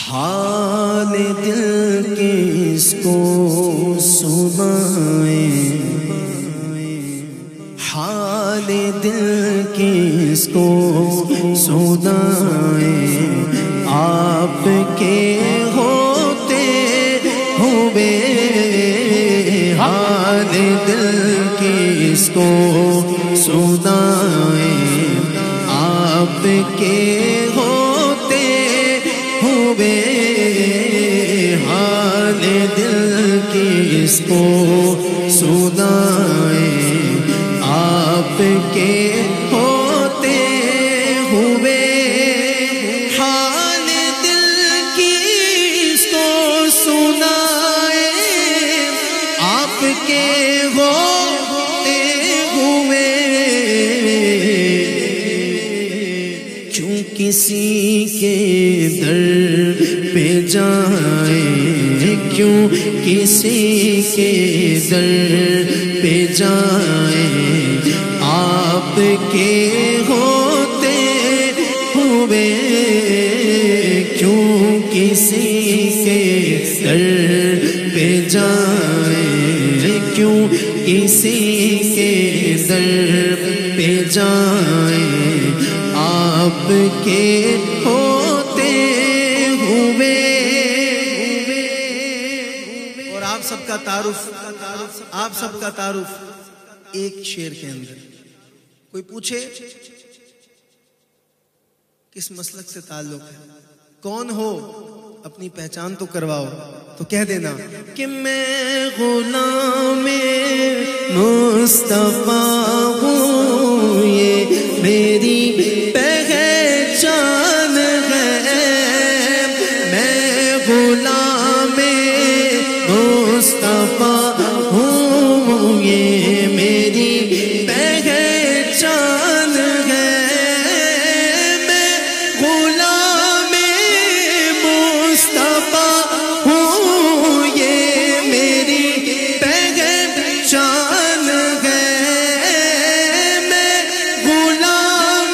حال دل کس کو سنائیں، حال دل کس کو سنائیں، آپ کے ہوتے ہوئے حال دل کس کو سنائیں، آپ کے ہوتے ہوئے حال دل کس کو سنائیں، آپ کے ہوتے ہوئے حال دل کس کو سنائیں، آپ کے ہوتے ہوئے کیوں کسی کے در پہ جائیں، کیوں کسی کے در پہ جائیں، آپ کے ہوتے ہوئے کیوں کسی کے در پہ جائیں، کیوں کسی کے در پہ جائیں، آپ کے ہوتے ہوئے۔ اور آپ سب کا تعارف، آپ سب کا تعارف ایک شعر کے اندر۔ کوئی پوچھے کس مسلک سے تعلق ہے، کون ہو، اپنی پہچان تو کرواؤ، تو کہہ دینا کہ میں غلام مصطفیٰ ہوں، یہ میری پہچان ہے، میں غلام مصطفیٰ ہوں، یہ میری پہچان ہے، میں غلام مصطفیٰ ہوں، یہ میری پہچان ہے، میں غلام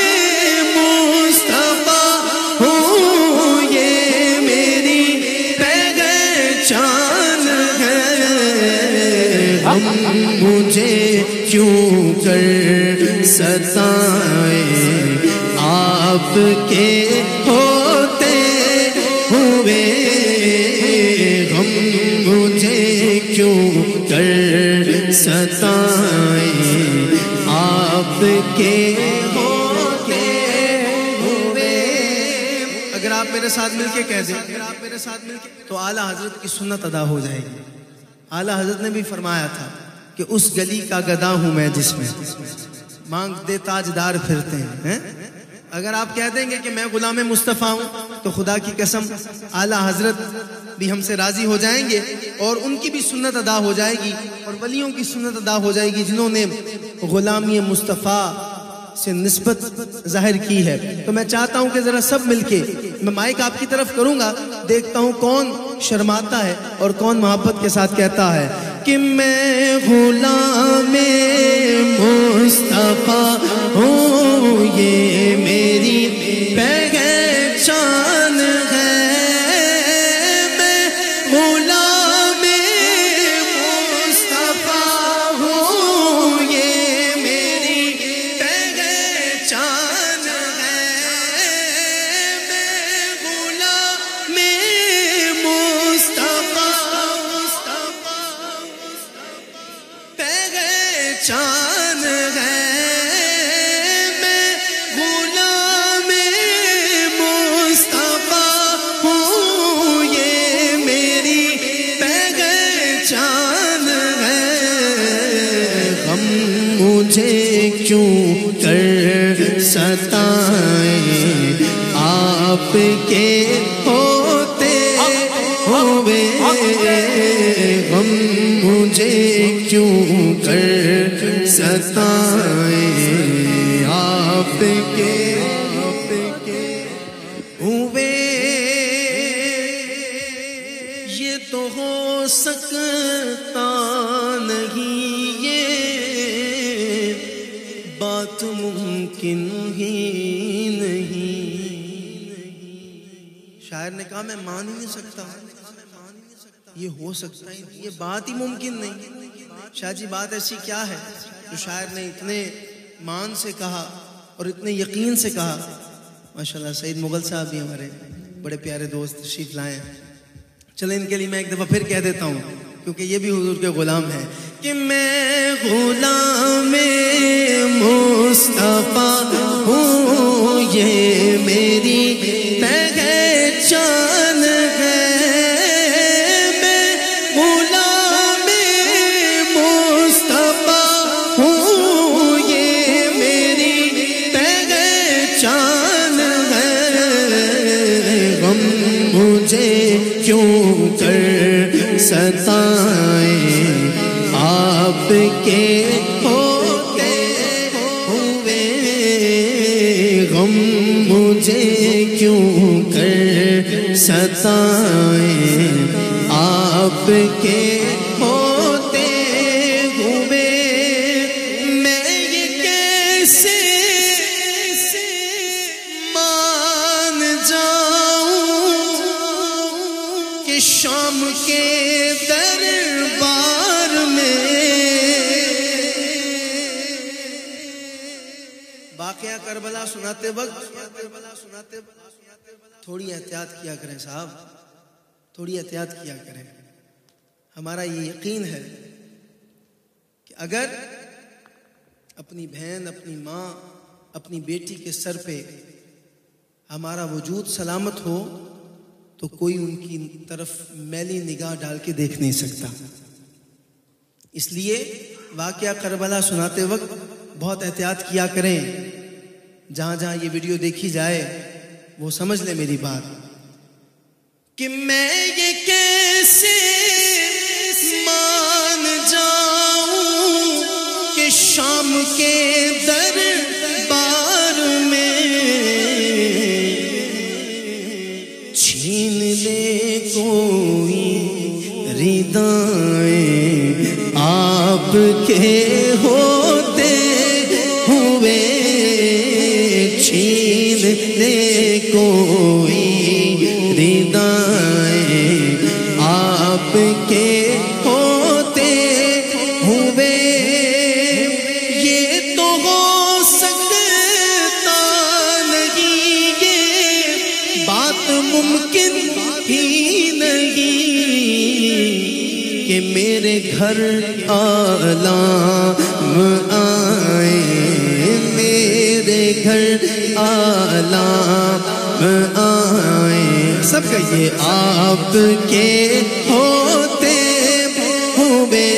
مصطفیٰ ہوں، یہ میری پہچان ہے، ہم مجھے کیوں کر ستائیں، آپ کے ہوتے ہوئے، ہم مجھے کیوں کر ستائیں، آپ کے ہوتے ہوئے۔ اگر آپ میرے ساتھ مل کے کہہ دیں تو اعلیٰ حضرت کی سنت ادا ہو جائے گی۔ اعلیٰ حضرت نے بھی فرمایا تھا کہ اس گلی کا گدا ہوں میں جس میں مانگتے تاجدار پھرتے ہیں۔ اگر آپ کہہ دیں گے کہ میں غلام مصطفیٰ ہوں تو خدا کی قسم اعلیٰ حضرت بھی ہم سے راضی ہو جائیں گے، اور ان کی بھی سنت ادا ہو جائے گی، اور ولیوں کی سنت ادا ہو جائے گی جنہوں نے غلامی مصطفیٰ سے نسبت ظاہر کی ہے۔ تو میں چاہتا ہوں کہ ذرا سب مل کے، میں مائک آپ کی طرف کروں گا، دیکھتا ہوں کون شرماتا ہے اور کون محبت کے ساتھ کہتا ہے کہ میں غلام مصطفیٰ ہوں، یہ میری پہچان ہے، میں غلام مصطفیٰ ہوں، یہ میری پہچان ہے، میں غلام مصطفیٰ پہچان ہے، میں غلام مصطفیٰ ہوں، یہ میری پہچان ہے، غم مجھے کیوں کر ستائیں، آپ کے ہوتے ہوئے، غم مجھے کیوں کر ستائیں، آپ کے ہوئے، یہ تو ہو سکتا نہیں، یہ بات ممکن ہی نہیں۔ شاعر نے کہا میں مان ہی نہیں سکتا، یہ ہو سکتا ہے، یہ بات ہی ممکن نہیں۔ شاہ جی بات ایسی کیا ہے جو شاعر نے اتنے مان سے کہا اور اتنے یقین سے کہا؟ ماشاءاللہ سعید مغل صاحب بھی ہمارے بڑے پیارے دوست تشریف لائے ہیں، چلیں ان کے لیے میں ایک دفعہ پھر کہہ دیتا ہوں کیونکہ یہ بھی حضور کے غلام ہیں کہ میں غلام مصطفیٰ ہوں، یہ میری پہچان ہے، میں غلام مصطفیٰ ہوں، یہ میری پہچان ہے، غم مجھے کیوں کر ستائیں آپ کے ہوتے ہوئے، غم مجھے کیوں کر ستائیں آپ کے ہوتے ہوئے، میں یہ کیسے مان جاؤں کہ شام کے دربار میں واقعہ کربلا سناتے وقت تھوڑی احتیاط کیا کریں صاحب، تھوڑی احتیاط کیا کریں۔ ہمارا یہ یقین ہے کہ اگر اپنی بہن، اپنی ماں، اپنی بیٹی کے سر پہ ہمارا وجود سلامت ہو تو کوئی ان کی طرف میلی نگاہ ڈال کے دیکھ نہیں سکتا۔ اس لیے واقعہ کربلا سناتے وقت بہت احتیاط کیا کریں۔ جہاں جہاں یہ ویڈیو دیکھی جائے وہ سمجھ لیں میری بات کہ میں یہ کیسے مان جاؤں کہ شام کے دربار میں چھین لے کوئی ردائیں آپ کے ہوتے ہوئے، چھین لے کوئی ردائیں آپ کے ہوتے ہوئے، یہ تو ہو سکتا نہیں، یہ بات ممکن ہی نہیں کہ میرے گھر عالم آئے، میرے گھر عالم آئے، سب کہیے آپ کے ہوتے ہوئے،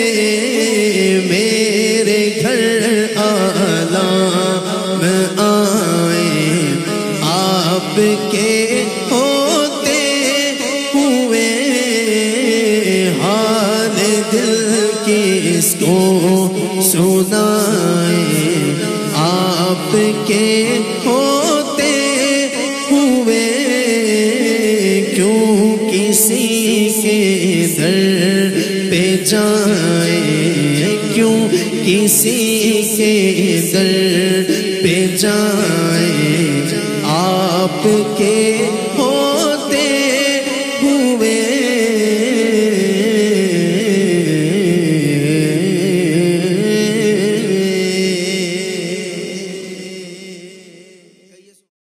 میرے گھر عالم آئے، آپ کے ہوتے ہوئے، حال دل کس کو سنائیں آپ کے ہوتے ہوئے، کیوں کسی کے در پہ جائیں، کیوں کسی کے در پہ جائیں۔